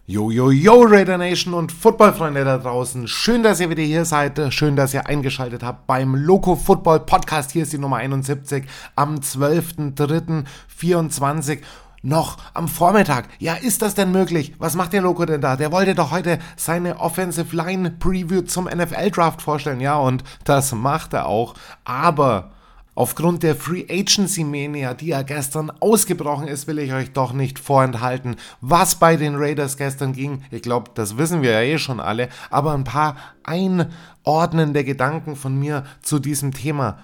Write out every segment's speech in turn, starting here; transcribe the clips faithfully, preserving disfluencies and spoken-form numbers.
Yo, yo, yo, Raider Nation und Footballfreunde da draußen. Schön, dass ihr wieder hier seid. Schön, dass ihr eingeschaltet habt beim Loco Football Podcast. Hier ist die Nummer einundsiebzig am zwölften dritten vierundzwanzig. Noch am Vormittag. Ja, ist das denn möglich? Was macht der Loco denn da? Der wollte doch heute seine Offensive Line Preview zum N F L Draft vorstellen. Ja, und das macht er auch. Aber aufgrund der Free Agency Mania, die ja gestern ausgebrochen ist, will ich euch doch nicht vorenthalten, was bei den Raiders gestern ging. Ich glaube, das wissen wir ja eh schon alle, aber ein paar einordnende Gedanken von mir zu diesem Thema.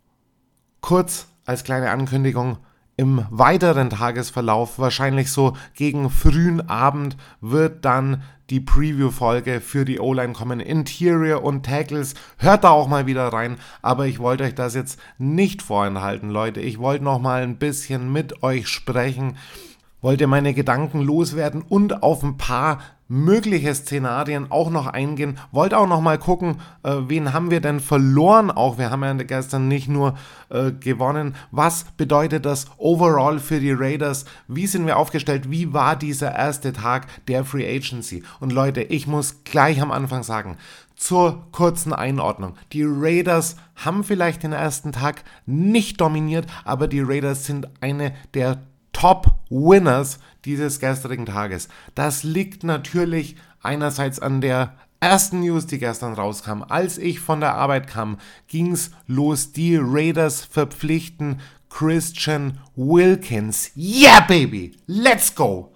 Kurz als kleine Ankündigung: Im weiteren Tagesverlauf, wahrscheinlich so gegen frühen Abend, wird dann die Preview-Folge für die O-Line kommen. Interior und Tackles. Hört da auch mal wieder rein. Aber ich wollte euch das jetzt nicht vorenthalten, Leute. Ich wollte noch mal ein bisschen mit euch sprechen. Wollte meine Gedanken loswerden und auf ein paar mögliche Szenarien auch noch eingehen. Wollte auch noch mal gucken, äh, wen haben wir denn verloren auch. Wir haben ja gestern nicht nur äh, gewonnen. Was bedeutet das overall für die Raiders? Wie sind wir aufgestellt? Wie war dieser erste Tag der Free Agency? Und Leute, ich muss gleich am Anfang sagen, zur kurzen Einordnung: Die Raiders haben vielleicht den ersten Tag nicht dominiert, aber die Raiders sind eine der Top-Winners dieses gestrigen Tages. Das liegt natürlich einerseits an der ersten News, die gestern rauskam. Als ich von der Arbeit kam, ging's los. Die Raiders verpflichten Christian Wilkins. Yeah, baby! Let's go!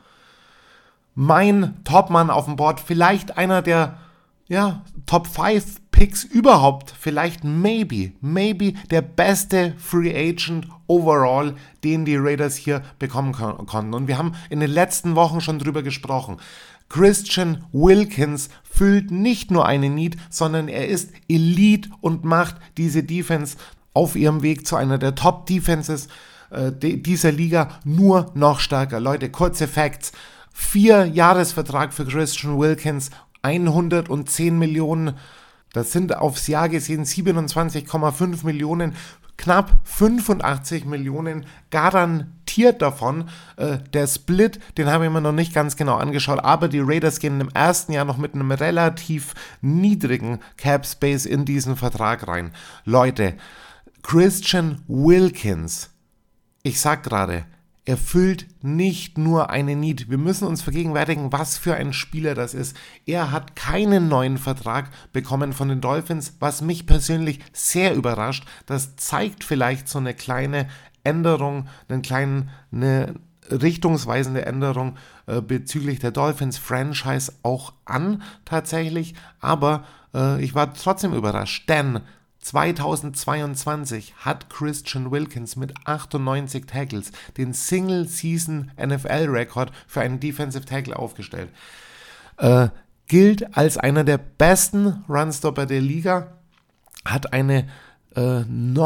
Mein Topmann auf dem Board, vielleicht einer der ja, Top fünf Picks überhaupt, vielleicht maybe, maybe der beste Free Agent overall, den die Raiders hier bekommen kon- konnten. Und wir haben in den letzten Wochen schon drüber gesprochen. Christian Wilkins füllt nicht nur eine Need, sondern er ist Elite und macht diese Defense auf ihrem Weg zu einer der Top Defenses äh, de- dieser Liga nur noch stärker. Leute, kurze Facts: Vier Jahresvertrag für Christian Wilkins, hundertzehn Millionen, das sind aufs Jahr gesehen siebenundzwanzig Komma fünf Millionen, knapp fünfundachtzig Millionen garantiert davon. Äh, der Split, den habe ich mir noch nicht ganz genau angeschaut, aber die Raiders gehen im ersten Jahr noch mit einem relativ niedrigen Cap Space in diesen Vertrag rein. Leute, Christian Wilkins, ich sag gerade, er füllt nicht nur eine Need. Wir müssen uns vergegenwärtigen, was für ein Spieler das ist. Er hat keinen neuen Vertrag bekommen von den Dolphins, was mich persönlich sehr überrascht. Das zeigt vielleicht so eine kleine Änderung, einen kleinen, eine richtungsweisende Änderung äh, bezüglich der Dolphins-Franchise auch an, tatsächlich. Aber äh, ich war trotzdem überrascht, denn zweitausendzweiundzwanzig hat Christian Wilkins mit achtundneunzig Tackles den Single-Season-N F L-Rekord für einen Defensive Tackle aufgestellt. Äh, gilt als einer der besten Runstopper der Liga, hat eine äh,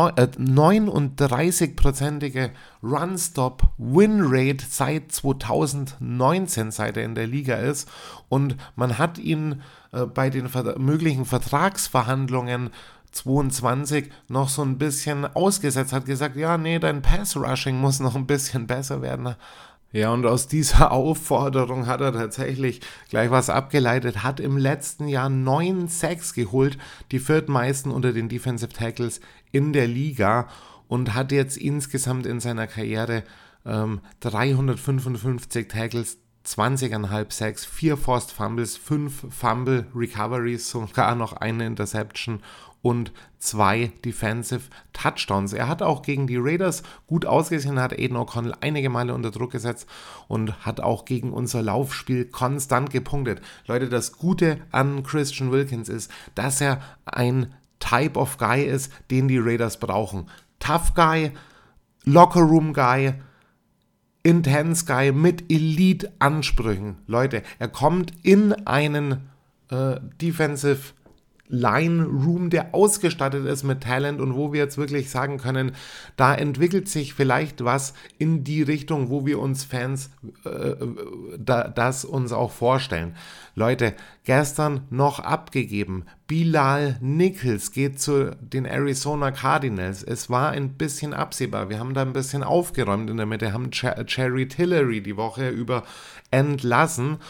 neununddreißig-prozentige Run-Stop-Win-Rate seit zweitausendneunzehn, seit er in der Liga ist, und man hat ihn äh, bei den ver- möglichen Vertragsverhandlungen zweiundzwanzig noch so ein bisschen ausgesetzt, hat gesagt, ja, nee, dein Pass-Rushing muss noch ein bisschen besser werden. Ja, und aus dieser Aufforderung hat er tatsächlich gleich was abgeleitet, hat im letzten Jahr neun Sacks geholt, die viertmeisten unter den Defensive Tackles in der Liga, und hat jetzt insgesamt in seiner Karriere ähm, dreihundertfünfundfünfzig Tackles, zwanzig Komma fünf Sacks, vier Forced Fumbles, fünf Fumble Recoveries, sogar noch eine Interception und zwei Defensive Touchdowns. Er hat auch gegen die Raiders gut ausgesehen, hat Aiden O'Connell einige Male unter Druck gesetzt und hat auch gegen unser Laufspiel konstant gepunktet. Leute, das Gute an Christian Wilkins ist, dass er ein Type of Guy ist, den die Raiders brauchen. Tough Guy, Locker Room Guy, Intense Guy mit Elite-Ansprüchen. Leute, er kommt in einen äh, Defensive Line Room, der ausgestattet ist mit Talent und wo wir jetzt wirklich sagen können, da entwickelt sich vielleicht was in die Richtung, wo wir uns Fans äh, da, das uns auch vorstellen. Leute, gestern noch abgegeben, Bilal Nichols geht zu den Arizona Cardinals. Es war ein bisschen absehbar, wir haben da ein bisschen aufgeräumt in der Mitte, haben Cherry Tillery die Woche über entlassen.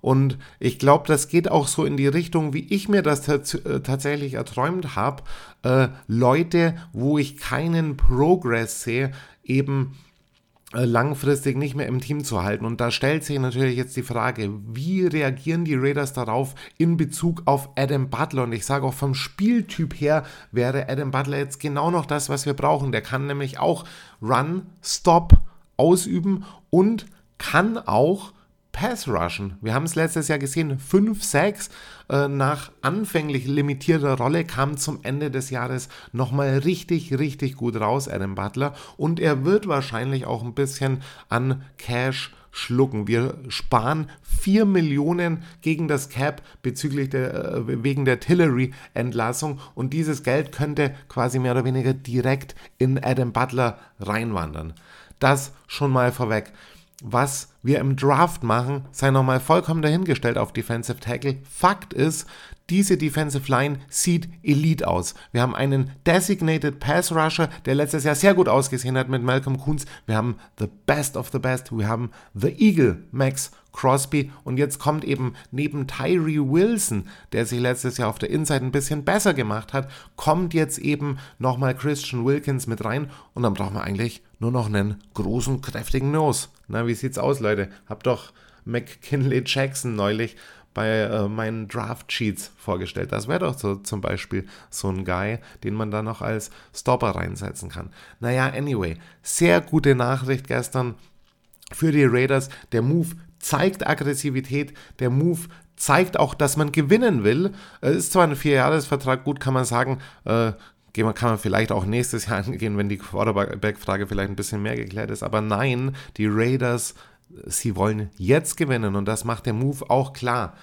Und ich glaube, das geht auch so in die Richtung, wie ich mir das tats- äh, tatsächlich erträumt habe. Äh, Leute, wo ich keinen Progress sehe, eben langfristig nicht mehr im Team zu halten. Und da stellt sich natürlich jetzt die Frage, wie reagieren die Raiders darauf in Bezug auf Adam Butler? Und ich sage auch vom Spieltyp her wäre Adam Butler jetzt genau noch das, was wir brauchen. Der kann nämlich auch Run, Stop ausüben und kann auch Pass rushen. Wir haben es letztes Jahr gesehen, fünf Sacks äh, nach anfänglich limitierter Rolle kam zum Ende des Jahres nochmal richtig, richtig gut raus, Adam Butler. Und er wird wahrscheinlich auch ein bisschen an Cash schlucken. Wir sparen vier Millionen gegen das Cap bezüglich der, äh, wegen der Tillery-Entlassung und dieses Geld könnte quasi mehr oder weniger direkt in Adam Butler reinwandern. Das schon mal vorweg. Was wir im Draft machen, sei nochmal vollkommen dahingestellt auf Defensive Tackle. Fakt ist, diese Defensive Line sieht elite aus. Wir haben einen Designated Pass Rusher, der letztes Jahr sehr gut ausgesehen hat mit Malcolm Koonce. Wir haben the best of the best. Wir haben the Eagle, Max Crosby. Und jetzt kommt eben neben Tyree Wilson, der sich letztes Jahr auf der Inside ein bisschen besser gemacht hat, kommt jetzt eben nochmal Christian Wilkins mit rein. Und dann brauchen wir eigentlich nur noch einen großen, kräftigen Nose. Na, wie sieht's aus, Leute? Hab doch McKinley Jackson neulich bei äh, meinen Draft-Sheets vorgestellt. Das wäre doch so, zum Beispiel so ein Guy, den man da noch als Stopper reinsetzen kann. Naja, anyway, sehr gute Nachricht gestern für die Raiders. Der Move zeigt Aggressivität, der Move zeigt auch, dass man gewinnen will. Es ist zwar ein Vierjahresvertrag, gut kann man sagen, äh, kann man vielleicht auch nächstes Jahr angehen, wenn die Quarterback-Frage vielleicht ein bisschen mehr geklärt ist. Aber nein, die Raiders, sie wollen jetzt gewinnen und das macht der Move auch klar.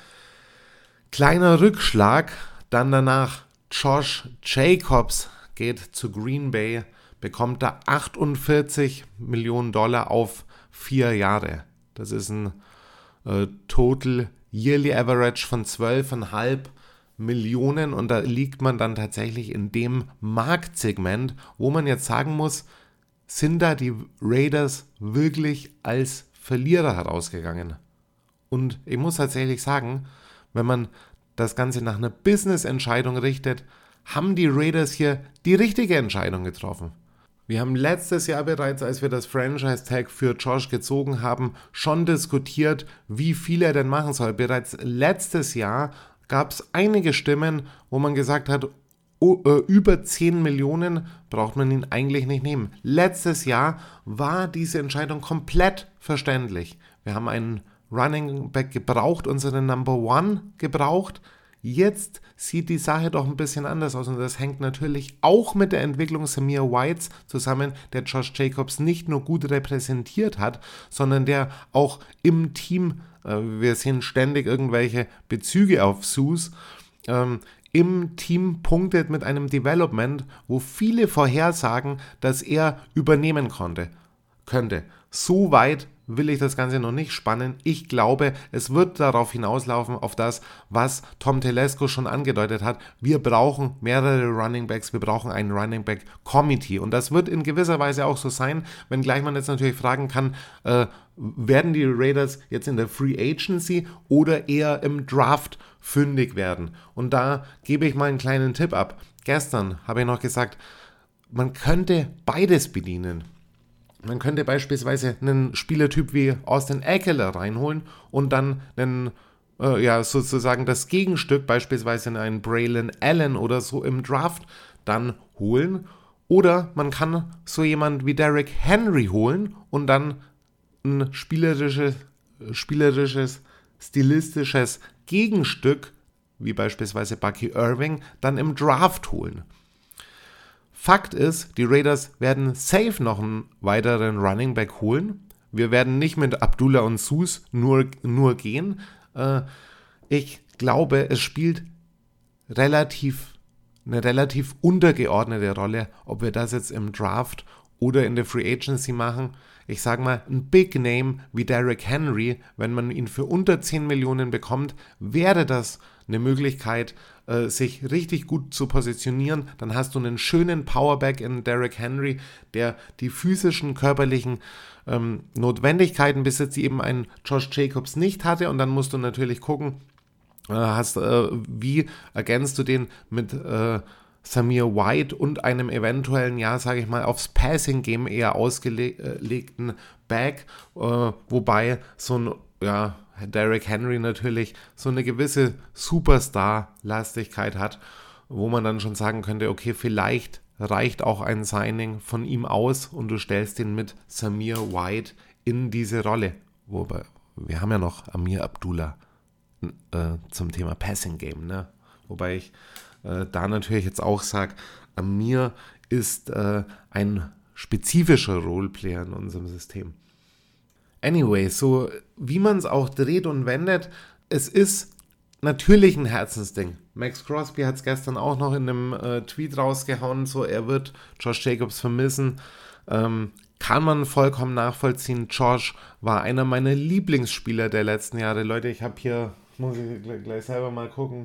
Kleiner Rückschlag, dann danach Josh Jacobs geht zu Green Bay, bekommt da achtundvierzig Millionen Dollar auf vier Jahre. Das ist ein äh, Total Yearly Average von zwölf Komma fünf Millionen und da liegt man dann tatsächlich in dem Marktsegment, wo man jetzt sagen muss, sind da die Raiders wirklich als Verlierer herausgegangen? Und ich muss tatsächlich sagen, wenn man das Ganze nach einer Business-Entscheidung richtet, haben die Raiders hier die richtige Entscheidung getroffen. Wir haben letztes Jahr bereits, als wir das Franchise-Tag für Josh gezogen haben, schon diskutiert, wie viel er denn machen soll. Bereits letztes Jahr gab es einige Stimmen, wo man gesagt hat, oh, äh, über zehn Millionen braucht man ihn eigentlich nicht nehmen. Letztes Jahr war diese Entscheidung komplett verständlich. Wir haben einen Running Back gebraucht, unseren Number One gebraucht. Jetzt sieht die Sache doch ein bisschen anders aus und das hängt natürlich auch mit der Entwicklung Zamir Whites zusammen, der Josh Jacobs nicht nur gut repräsentiert hat, sondern der auch im Team, äh, wir sehen ständig irgendwelche Bezüge auf Sus, ähm, im Team punktet mit einem Development, wo viele vorhersagen, dass er übernehmen konnte, könnte. So weit will ich das Ganze noch nicht spannen. Ich glaube, es wird darauf hinauslaufen, auf das, was Tom Telesco schon angedeutet hat. Wir brauchen mehrere Running Backs, wir brauchen ein Running Back Committee. Und das wird in gewisser Weise auch so sein, wenngleich man jetzt natürlich fragen kann, äh, werden die Raiders jetzt in der Free Agency oder eher im Draft fündig werden? Und da gebe ich mal einen kleinen Tipp ab. Gestern habe ich noch gesagt, man könnte beides bedienen. Man könnte beispielsweise einen Spielertyp wie Austin Ekeler reinholen und dann einen, äh, ja, sozusagen das Gegenstück, beispielsweise einen Braylon Allen oder so im Draft dann holen. Oder man kann so jemand wie Derrick Henry holen und dann ein spielerisches, spielerisches, stilistisches Gegenstück, wie beispielsweise Bucky Irving, dann im Draft holen. Fakt ist, die Raiders werden safe noch einen weiteren Running Back holen. Wir werden nicht mit Abdullah und Sus nur, nur gehen. Äh, ich glaube, es spielt relativ, eine relativ untergeordnete Rolle, ob wir das jetzt im Draft oder in der Free Agency machen. Ich sage mal, ein Big Name wie Derrick Henry, wenn man ihn für unter zehn Millionen bekommt, wäre das eine Möglichkeit, äh, sich richtig gut zu positionieren. Dann hast du einen schönen Powerback in Derrick Henry, der die physischen, körperlichen ähm, Notwendigkeiten besitzt, die eben ein Josh Jacobs nicht hatte. Und dann musst du natürlich gucken, äh, hast, äh, wie ergänzt du den mit äh, Zamir White und einem eventuellen, ja, sage ich mal, aufs Passing-Game eher ausgelegten Back, äh, wobei so ein, ja, Derrick Henry natürlich so eine gewisse Superstar-Lastigkeit hat, wo man dann schon sagen könnte, okay, vielleicht reicht auch ein Signing von ihm aus und du stellst ihn mit Zamir White in diese Rolle. Wobei, wir haben ja noch Amir Abdullah äh, zum Thema Passing-Game, ne? Wobei ich Äh, da natürlich jetzt auch sage, Amir ist äh, ein spezifischer Roleplayer in unserem System. Anyway, so wie man es auch dreht und wendet, es ist natürlich ein Herzensding. Max Crosby hat es gestern auch noch in einem äh, Tweet rausgehauen, so er wird Josh Jacobs vermissen. Ähm, kann man vollkommen nachvollziehen. Josh war einer meiner Lieblingsspieler der letzten Jahre. Leute, ich habe hier, muss ich gleich, gleich selber mal gucken,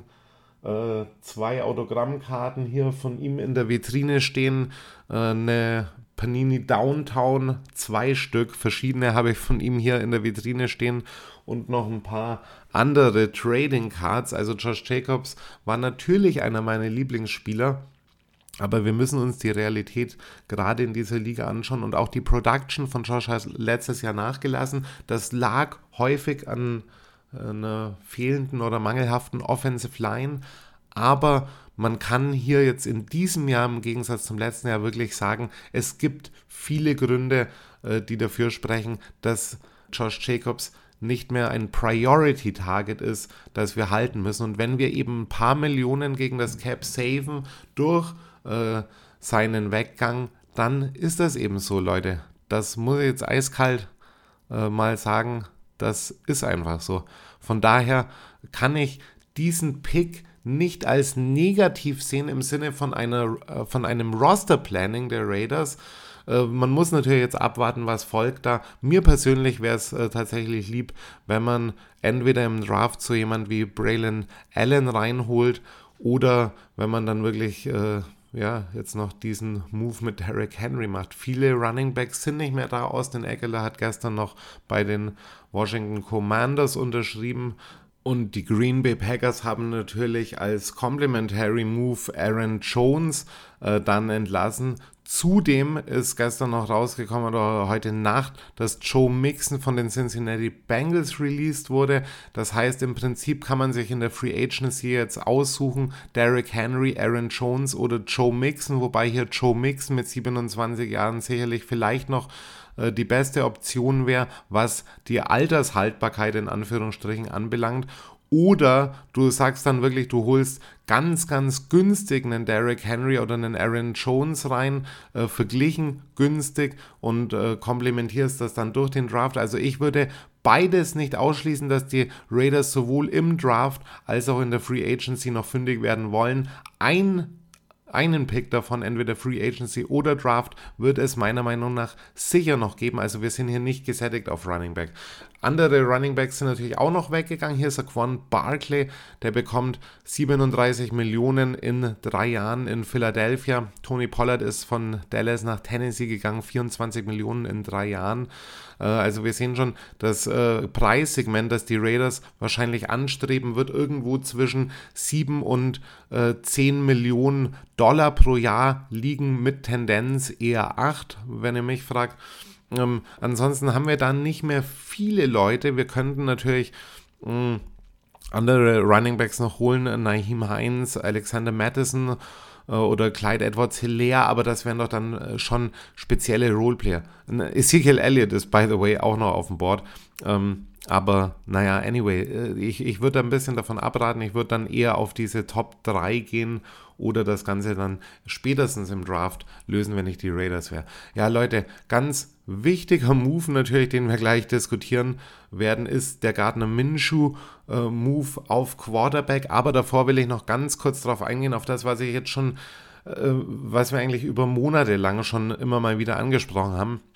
Äh, zwei Autogrammkarten hier von ihm in der Vitrine stehen, äh, eine Panini Downtown, zwei Stück, verschiedene habe ich von ihm hier in der Vitrine stehen und noch ein paar andere Trading Cards. Also Josh Jacobs war natürlich einer meiner Lieblingsspieler, aber wir müssen uns die Realität gerade in dieser Liga anschauen und auch die Production von Josh hat letztes Jahr nachgelassen. Das lag häufig an einer fehlenden oder mangelhaften Offensive Line, aber man kann hier jetzt in diesem Jahr im Gegensatz zum letzten Jahr wirklich sagen, es gibt viele Gründe, die dafür sprechen, dass Josh Jacobs nicht mehr ein Priority-Target ist, das wir halten müssen. Und wenn wir eben ein paar Millionen gegen das Cap saven durch äh, seinen Weggang, dann ist das eben so, Leute. Das muss ich jetzt eiskalt äh, mal sagen. Das ist einfach so. Von daher kann ich diesen Pick nicht als negativ sehen im Sinne von, einer, äh, von einem Roster-Planning der Raiders. Äh, man muss natürlich jetzt abwarten, was folgt da. Mir persönlich wäre es äh, tatsächlich lieb, wenn man entweder im Draft so jemand wie Braylon Allen reinholt oder wenn man dann wirklich äh, ja, jetzt noch diesen Move mit Derrick Henry macht. Viele Running Backs sind nicht mehr da. Austin Ekeler hat gestern noch bei den Washington Commanders unterschrieben. Und die Green Bay Packers haben natürlich als Complementary Move Aaron Jones äh, dann entlassen. Zudem ist gestern noch rausgekommen oder heute Nacht, dass Joe Mixon von den Cincinnati Bengals released wurde. Das heißt, im Prinzip kann man sich in der Free Agency jetzt aussuchen, Derrick Henry, Aaron Jones oder Joe Mixon, wobei hier Joe Mixon mit siebenundzwanzig Jahren sicherlich vielleicht noch äh, die beste Option wäre, was die Altershaltbarkeit in Anführungsstrichen anbelangt. Oder du sagst dann wirklich, du holst ganz, ganz günstig einen Derrick Henry oder einen Aaron Jones rein, äh, verglichen günstig und äh, komplementierst das dann durch den Draft. Also ich würde beides nicht ausschließen, dass die Raiders sowohl im Draft als auch in der Free Agency noch fündig werden wollen. Ein Einen Pick davon, entweder Free Agency oder Draft, wird es meiner Meinung nach sicher noch geben. Also wir sind hier nicht gesättigt auf Running Back. Andere Running Backs sind natürlich auch noch weggegangen. Hier ist Saquon Barkley, der bekommt siebenunddreißig Millionen in drei Jahren in Philadelphia. Tony Pollard ist von Dallas nach Tennessee gegangen, vierundzwanzig Millionen in drei Jahren. Also wir sehen schon, das äh, Preissegment, das die Raiders wahrscheinlich anstreben, wird irgendwo zwischen sieben und zehn Millionen Dollar pro Jahr liegen, mit Tendenz eher acht, wenn ihr mich fragt. Ähm, ansonsten haben wir da nicht mehr viele Leute. Wir könnten natürlich mh, andere Running Backs noch holen, Nyheim Hines, Alexander Mattison oder Clyde Edwards-Helaire, aber das wären doch dann schon spezielle Roleplayer. Ezekiel Elliott ist, by the way, auch noch auf dem Board. Ähm, aber naja, anyway, ich, ich würde ein bisschen davon abraten. Ich würde dann eher auf diese Top drei gehen oder das Ganze dann spätestens im Draft lösen, wenn ich die Raiders wäre. Ja, Leute, ganz wichtiger Move natürlich, den wir gleich diskutieren werden, ist der Gardner Minshew äh, Move auf Quarterback. Aber davor will ich noch ganz kurz darauf eingehen, auf das, was ich jetzt schon, äh, was wir eigentlich über Monate lang schon immer mal wieder angesprochen haben.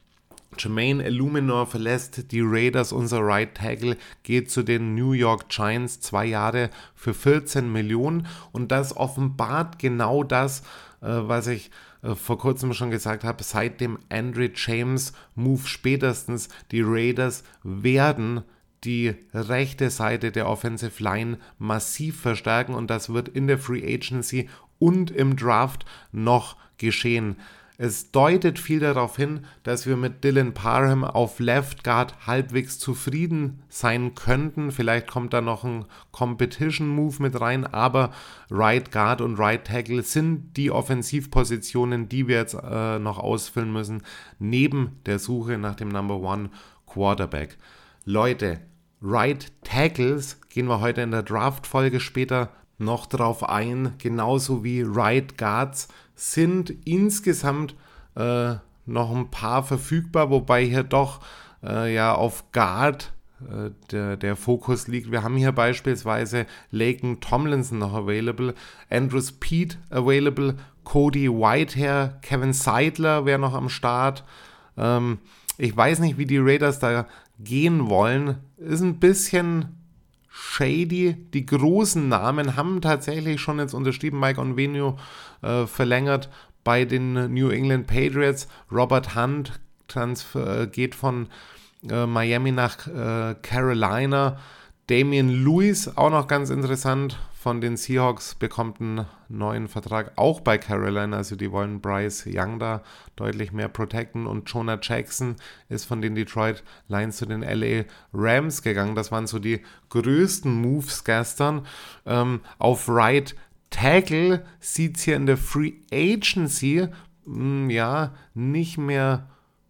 Jermaine Illuminor verlässt die Raiders, unser Right Tackle, geht zu den New York Giants, zwei Jahre für vierzehn Millionen, und das offenbart genau das, äh, was ich äh, vor kurzem schon gesagt habe, seit dem Andre James Move spätestens. Die Raiders werden die rechte Seite der Offensive Line massiv verstärken, und das wird in der Free Agency und im Draft noch geschehen. Es deutet viel darauf hin, dass wir mit Dylan Parham auf Left Guard halbwegs zufrieden sein könnten. Vielleicht kommt da noch ein Competition-Move mit rein, aber Right Guard und Right Tackle sind die Offensivpositionen, die wir jetzt äh, noch ausfüllen müssen, neben der Suche nach dem Number One Quarterback. Leute, Right Tackles gehen wir heute in der Draft-Folge später noch drauf ein, genauso wie Right Guards sind insgesamt äh, noch ein paar verfügbar, wobei hier doch äh, ja auf Guard äh, der, der Fokus liegt. Wir haben hier beispielsweise Laken Tomlinson noch available, Andrus Peat available, Cody Whitehair, Kevin Seidler wäre noch am Start. Ähm, ich weiß nicht, wie die Raiders da gehen wollen. Ist ein bisschen shady. Die großen Namen haben tatsächlich schon jetzt unterschrieben. Mike Onwenu äh, verlängert bei den New England Patriots. Robert Hunt transfer, äh, geht von äh, Miami nach äh, Carolina. Damian Lewis, auch noch ganz interessant, von den Seahawks, bekommt einen neuen Vertrag, auch bei Carolina. Also die wollen Bryce Young da deutlich mehr protecten. Und Jonah Jackson ist von den Detroit Lions zu den L A Rams gegangen. Das waren so die größten Moves gestern. Ähm, auf Right Tackle sieht es hier in der Free Agency mh, ja nicht mehr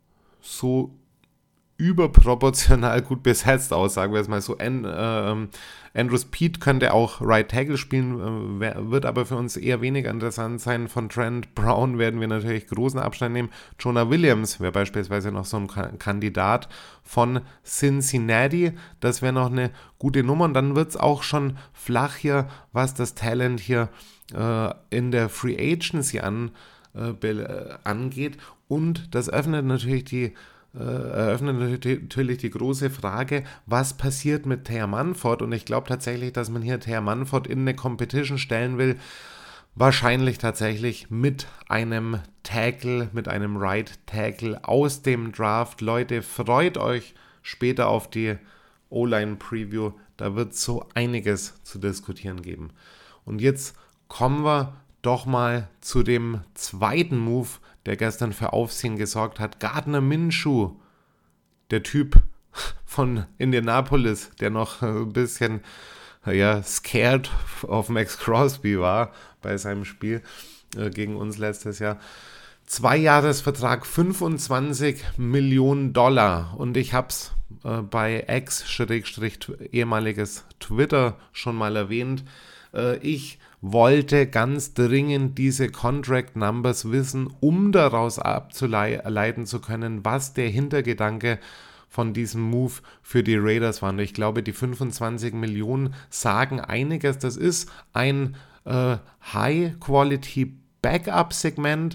so überproportional gut besetzt aus, sagen wir es mal so. An, äh, Andrus Peat könnte auch Right Tackle spielen, äh, wird aber für uns eher weniger interessant sein. Von Trent Brown werden wir natürlich großen Abstand nehmen. Jonah Williams wäre beispielsweise noch so ein K- Kandidat von Cincinnati. Das wäre noch eine gute Nummer, und dann wird es auch schon flach hier, was das Talent hier äh, in der Free Agency an, äh, be- angeht, und das öffnet natürlich die eröffnet natürlich die große Frage, was passiert mit Thayer Munford, und ich glaube tatsächlich, dass man hier Thayer Munford in eine Competition stellen will, wahrscheinlich tatsächlich mit einem Tackle, mit einem Right Tackle aus dem Draft. Leute, freut euch später auf die O-Line-Preview, da wird es so einiges zu diskutieren geben. Und jetzt kommen wir doch mal zu dem zweiten Move, der gestern für Aufsehen gesorgt hat. Gardner Minshew, der Typ von Indianapolis, der noch ein bisschen ja, scared auf Max Crosby war bei seinem Spiel äh, gegen uns letztes Jahr. Zweijahresvertrag, fünfundzwanzig Millionen Dollar. Und ich habe es äh, bei Ex-ehemaliges Twitter schon mal erwähnt. Äh, ich wollte ganz dringend diese Contract Numbers wissen, um daraus abzuleiten zu können, was der Hintergedanke von diesem Move für die Raiders war. Und ich glaube, die fünfundzwanzig Millionen sagen einiges. Das ist ein äh, High-Quality Backup-Segment,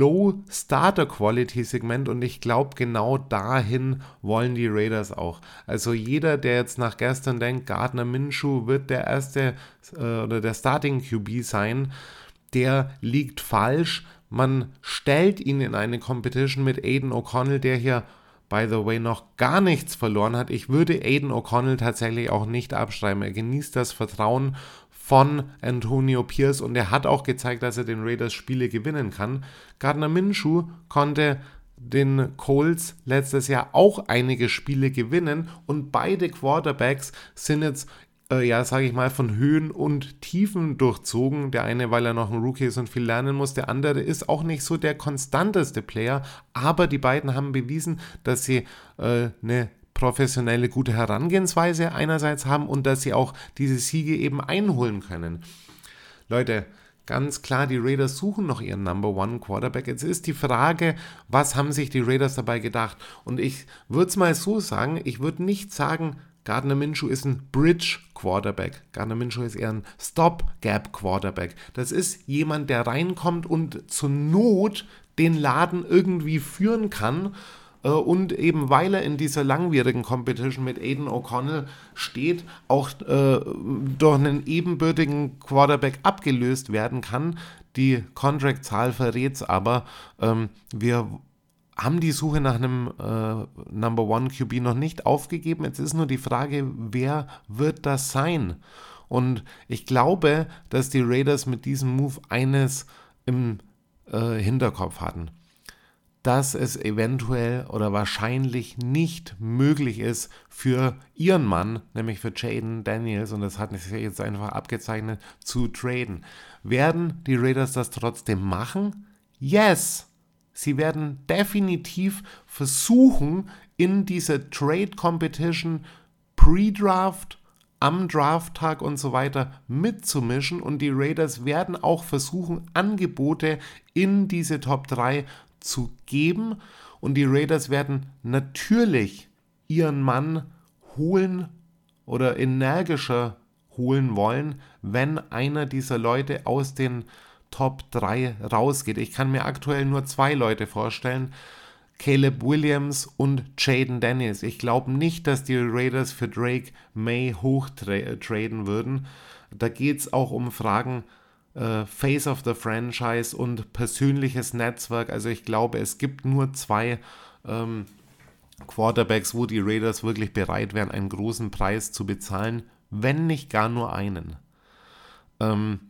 Low-Starter-Quality-Segment, und ich glaube, genau dahin wollen die Raiders auch. Also jeder, der jetzt nach gestern denkt, Gardner Minshew wird der erste äh, oder der Starting-Q B sein, der liegt falsch. Man stellt ihn in eine Competition mit Aiden O'Connell, der hier, by the way, noch gar nichts verloren hat. Ich würde Aiden O'Connell tatsächlich auch nicht abschreiben. Er genießt das Vertrauen von Antonio Pierce, und er hat auch gezeigt, dass er den Raiders Spiele gewinnen kann. Gardner Minshew konnte den Colts letztes Jahr auch einige Spiele gewinnen, und beide Quarterbacks sind jetzt, äh, ja, sage ich mal, von Höhen und Tiefen durchzogen. Der eine, weil er noch ein Rookie ist und viel lernen muss, der andere ist auch nicht so der konstanteste Player, aber die beiden haben bewiesen, dass sie äh, eine professionelle, gute Herangehensweise einerseits haben und dass sie auch diese Siege eben einholen können. Leute, ganz klar, die Raiders suchen noch ihren Number One Quarterback. Jetzt ist die Frage, was haben sich die Raiders dabei gedacht? Und ich würde es mal so sagen, ich würde nicht sagen, Gardner Minshew ist ein Bridge Quarterback. Gardner Minshew ist eher ein Stop-Gap Quarterback. Das ist jemand, der reinkommt und zur Not den Laden irgendwie führen kann. äh, und eben weil er in dieser langwierigen Competition mit Aiden O'Connell steht, auch äh, durch einen ebenbürtigen Quarterback abgelöst werden kann. Die Contract-Zahl verrät es aber. Ähm, wir haben die Suche nach einem äh, Number One Q B noch nicht aufgegeben. Jetzt ist nur die Frage, wer wird das sein? Und ich glaube, dass die Raiders mit diesem Move eines im äh, Hinterkopf hatten, dass es eventuell oder wahrscheinlich nicht möglich ist für ihren Mann, nämlich für Jayden Daniels, und das hat sich jetzt einfach abgezeichnet, zu traden. Werden die Raiders das trotzdem machen? Yes! Sie werden definitiv versuchen, in diese Trade Competition Pre-Draft, am Drafttag und so weiter mitzumischen, und die Raiders werden auch versuchen, Angebote in diese Top drei zu geben, und die Raiders werden natürlich ihren Mann holen oder energischer holen wollen, wenn einer dieser Leute aus den Top drei rausgeht. Ich kann mir aktuell nur zwei Leute vorstellen, Caleb Williams und Jayden Daniels. Ich glaube nicht, dass die Raiders für Drake May hochtraden würden. Da geht es auch um Fragen äh, Face of the Franchise und persönliches Netzwerk. Also ich glaube, es gibt nur zwei ähm, Quarterbacks, wo die Raiders wirklich bereit wären, einen großen Preis zu bezahlen, wenn nicht gar nur einen. Ähm,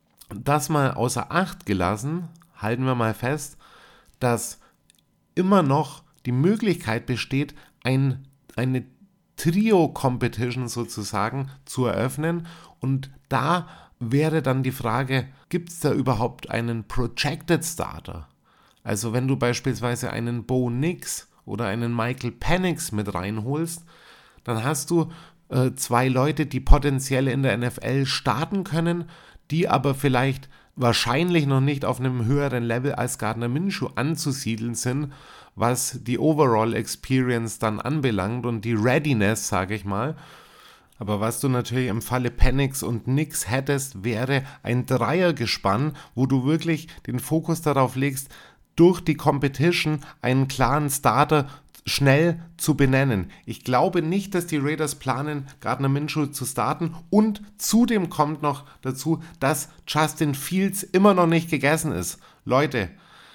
das mal außer Acht gelassen, halten wir mal fest, dass immer noch die Möglichkeit besteht, ein, eine Trio-Competition sozusagen zu eröffnen, und da wäre dann die Frage, gibt es da überhaupt einen Projected Starter? Also wenn du beispielsweise einen Bo Nix oder einen Michael Penix mit reinholst, dann hast du äh, zwei Leute, die potenziell in der N F L starten können, die aber vielleicht wahrscheinlich noch nicht auf einem höheren Level als Gardner Minshew anzusiedeln sind, was die Overall Experience dann anbelangt und die Readiness, sage ich mal. Aber was du natürlich im Falle Penix und Nix hättest, wäre ein Dreiergespann, wo du wirklich den Fokus darauf legst, durch die Competition einen klaren Starter schnell zu benennen. Ich glaube nicht, dass die Raiders planen, Gardner Minshew zu starten, und zudem kommt noch dazu, dass Justin Fields immer noch nicht gegessen ist. Leute,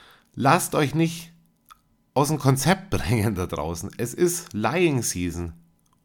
lasst euch nicht aus dem Konzept bringen da draußen. Es ist Lying Season.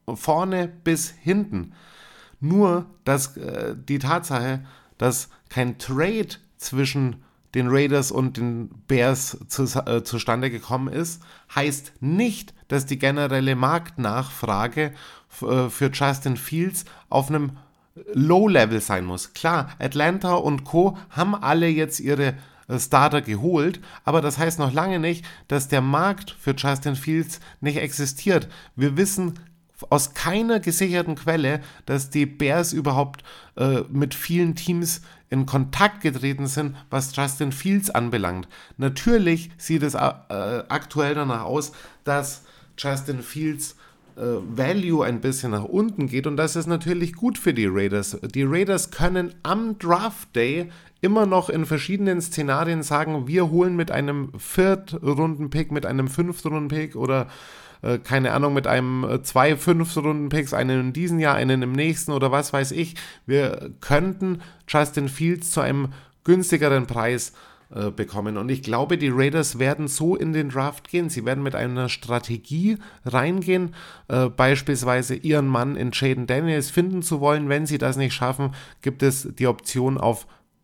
Vorne bis hinten. Nur, dass äh, die Tatsache, dass kein Trade zwischen den Raiders und den Bears zu, äh, zustande gekommen ist, heißt nicht, dass die generelle Marktnachfrage f- äh, für Justin Fields auf einem Low-Level sein muss. Klar, Atlanta und Co. haben alle jetzt ihre äh, Starter geholt, aber das heißt noch lange nicht, dass der Markt für Justin Fields nicht existiert. Wir wissen aus keiner gesicherten Quelle, dass die Bears überhaupt äh, mit vielen Teams in Kontakt getreten sind, was Justin Fields anbelangt. Natürlich sieht es äh, aktuell danach aus, dass Justin Fields äh, Value ein bisschen nach unten geht, und das ist natürlich gut für die Raiders. Die Raiders können am Draft Day immer noch in verschiedenen Szenarien sagen, wir holen mit einem Viertrunden-Pick, mit einem Fünftrunden-Pick oder äh, keine Ahnung, mit einem äh, zwei Fünftrunden-Picks, einen in diesem Jahr, einen im nächsten oder was weiß ich. Wir könnten Justin Fields zu einem günstigeren Preis äh, bekommen. Und ich glaube, die Raiders werden so in den Draft gehen. Sie werden mit einer Strategie reingehen, äh, beispielsweise ihren Mann in Jayden Daniels finden zu wollen. Wenn sie das nicht schaffen, gibt es die Option auf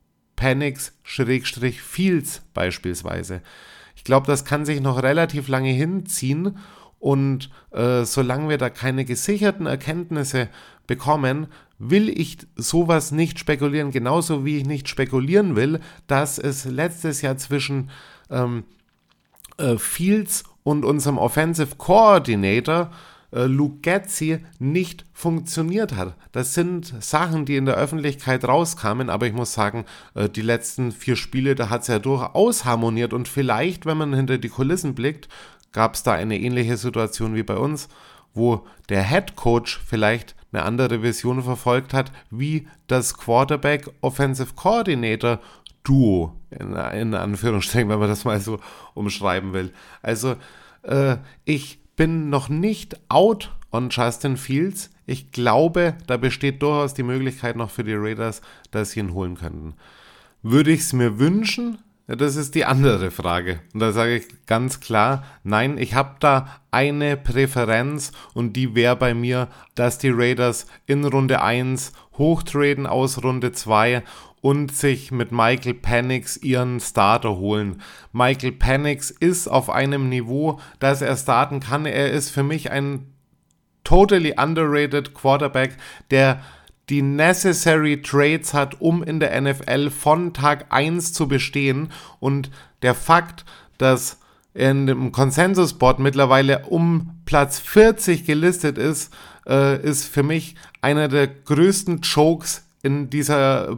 Penix-Fields beispielsweise. Ich glaube, das kann sich noch relativ lange hinziehen, und äh, solange wir da keine gesicherten Erkenntnisse bekommen, will ich sowas nicht spekulieren, genauso wie ich nicht spekulieren will, dass es letztes Jahr zwischen ähm, äh, Fields und unserem Offensive Coordinator äh, Luke Getsy nicht funktioniert hat. Das sind Sachen, die in der Öffentlichkeit rauskamen, aber ich muss sagen, äh, die letzten vier Spiele, da hat es ja durchaus harmoniert, und vielleicht, wenn man hinter die Kulissen blickt, gab es da eine ähnliche Situation wie bei uns, wo der Head Coach vielleicht eine andere Vision verfolgt hat, wie das Quarterback Offensive Coordinator Duo, in, in Anführungsstrichen, wenn man das mal so umschreiben will. Also äh, ich bin noch nicht out on Justin Fields. Ich glaube, da besteht durchaus die Möglichkeit noch für die Raiders, dass sie ihn holen könnten. Würde ich es mir wünschen? Ja, das ist die andere Frage. Und da sage ich ganz klar, nein, ich habe da eine Präferenz und die wäre bei mir, dass die Raiders in Runde eins hochtraden aus Runde zwei und sich mit Michael Penix ihren Starter holen. Michael Penix ist auf einem Niveau, dass er starten kann. Er ist für mich ein totally underrated Quarterback, der die necessary Trades hat, um in der N F L von Tag eins zu bestehen. Und der Fakt, dass er in dem Consensus-Board mittlerweile um Platz vierzig gelistet ist, äh, ist für mich einer der größten Jokes in dieser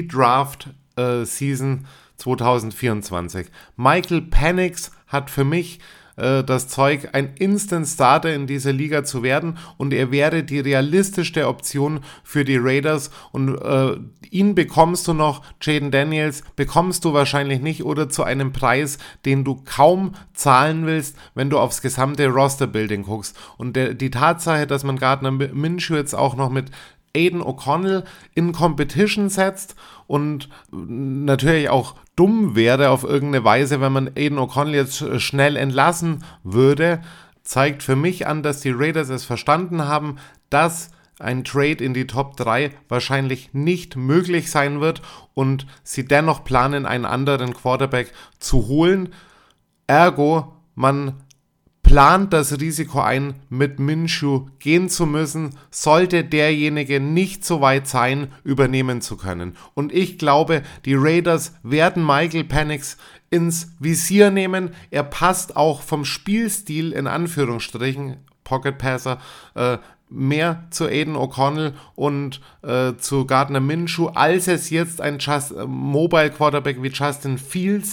Pre-Draft-Season zwanzig vierundzwanzig. Michael Penix hat für mich das Zeug, ein Instant-Starter in dieser Liga zu werden und er wäre die realistischste Option für die Raiders und äh, ihn bekommst du noch, Jayden Daniels bekommst du wahrscheinlich nicht oder zu einem Preis, den du kaum zahlen willst, wenn du aufs gesamte Roster-Building guckst und der, die Tatsache, dass man Gardner Minshew jetzt auch noch mit Aiden O'Connell in Competition setzt und natürlich auch dumm wäre auf irgendeine Weise, wenn man Aiden O'Connell jetzt schnell entlassen würde, zeigt für mich an, dass die Raiders es verstanden haben, dass ein Trade in die Top drei wahrscheinlich nicht möglich sein wird und sie dennoch planen, einen anderen Quarterback zu holen. Ergo, man plant das Risiko ein, mit Minshew gehen zu müssen, sollte derjenige nicht so weit sein, übernehmen zu können. Und ich glaube, die Raiders werden Michael Penix ins Visier nehmen. Er passt auch vom Spielstil, in Anführungsstrichen, Pocket Passer, äh, mehr zu Aiden O'Connell und äh, zu Gardner Minshew, als es jetzt ein Just, äh, Mobile Quarterback wie Justin Fields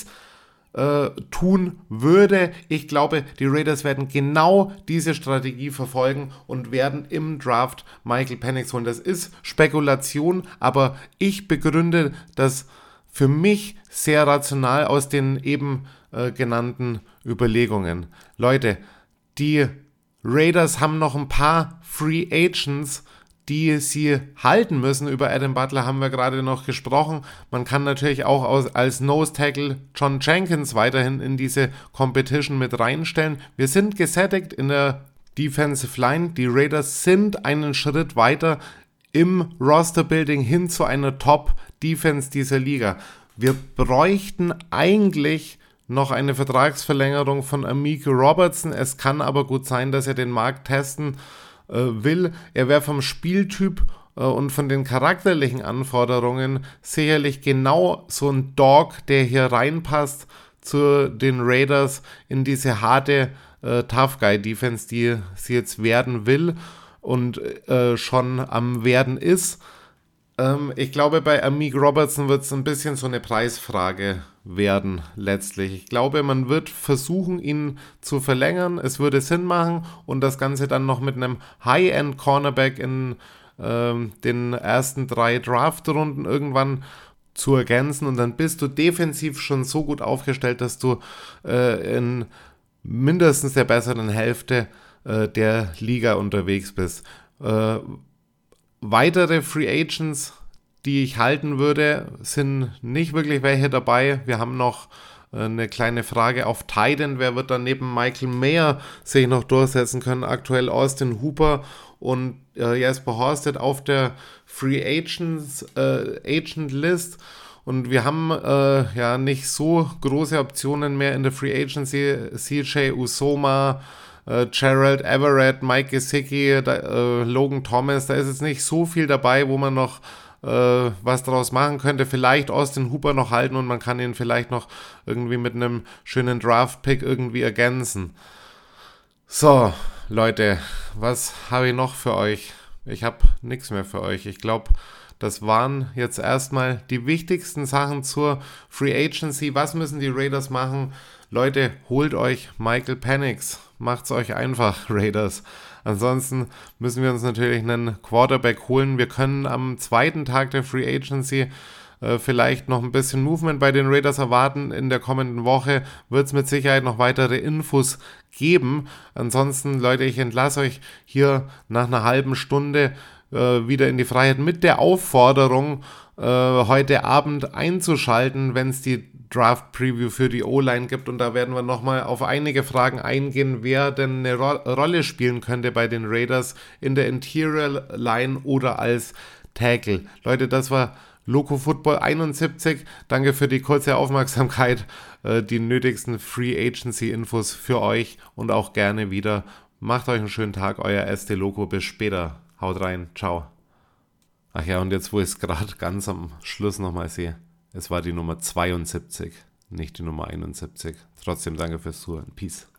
Äh, tun würde. Ich glaube, die Raiders werden genau diese Strategie verfolgen und werden im Draft Michael Penix holen. Das ist Spekulation, aber ich begründe das für mich sehr rational aus den eben äh, genannten Überlegungen. Leute, die Raiders haben noch ein paar Free Agents, die sie halten müssen. Über Adam Butler haben wir gerade noch gesprochen. Man kann natürlich auch aus, als Nose Tackle John Jenkins weiterhin in diese Competition mit reinstellen. Wir sind gesättigt in der Defensive Line. Die Raiders sind einen Schritt weiter im Roster-Building hin zu einer Top-Defense dieser Liga. Wir bräuchten eigentlich noch eine Vertragsverlängerung von Amico Robertson. Es kann aber gut sein, dass er den Markt testen will. Er wäre vom Spieltyp äh, und von den charakterlichen Anforderungen sicherlich genau so ein Dog, der hier reinpasst zu den Raiders in diese harte äh, Tough Guy Defense, die sie jetzt werden will und äh, schon am werden ist. Ähm, ich glaube, bei Amico Robertson wird es ein bisschen so eine Preisfrage werden letztlich. Ich glaube, man wird versuchen, ihn zu verlängern. Es würde Sinn machen und das Ganze dann noch mit einem High-End-Cornerback in ähm, den ersten drei Draft-Runden irgendwann zu ergänzen und dann bist du defensiv schon so gut aufgestellt, dass du äh, in mindestens der besseren Hälfte äh, der Liga unterwegs bist. Äh, weitere Free Agents, die ich halten würde, sind nicht wirklich welche dabei. Wir haben noch äh, eine kleine Frage auf Tight End. Wer wird dann neben Michael Mayer sich noch durchsetzen können? Aktuell Austin Hooper und äh, Jesper Horsted auf der Free Agents äh, Agent List. Und wir haben äh, ja nicht so große Optionen mehr in der Free Agency. C J Uzomah, äh, Gerald Everett, Mike Gesicki, da, äh, Logan Thomas. Da ist jetzt nicht so viel dabei, wo man noch äh, was daraus machen könnte. Vielleicht Austin Hooper noch halten und man kann ihn vielleicht noch irgendwie mit einem schönen Draft-Pick irgendwie ergänzen. So, Leute, was habe ich noch für euch? Ich habe nichts mehr für euch. Ich glaube, das waren jetzt erstmal die wichtigsten Sachen zur Free Agency. Was müssen die Raiders machen? Leute, holt euch Michael Penix. Macht's euch einfach, Raiders. Ansonsten müssen wir uns natürlich einen Quarterback holen. Wir können am zweiten Tag der Free Agency äh, vielleicht noch ein bisschen Movement bei den Raiders erwarten. In der kommenden Woche wird es mit Sicherheit noch weitere Infos geben. Ansonsten, Leute, ich entlasse euch hier nach einer halben Stunde äh, wieder in die Freiheit mit der Aufforderung, äh, heute Abend einzuschalten, wenn es die Draft-Preview für die O-Line gibt, und da werden wir nochmal auf einige Fragen eingehen, wer denn eine Ro- Rolle spielen könnte bei den Raiders in der Interior Line oder als Tackle. Leute, das war Loco Football einundsiebzig. Danke für die kurze Aufmerksamkeit. Äh, die nötigsten Free Agency Infos für euch und auch gerne wieder. Macht euch einen schönen Tag, euer S D Loco. Bis später. Haut rein. Ciao. Ach ja, und jetzt, wo ich es gerade ganz am Schluss nochmal sehe, es war die Nummer zweiundsiebzig, nicht die Nummer einundsiebzig. Trotzdem danke fürs Zuhören. Peace.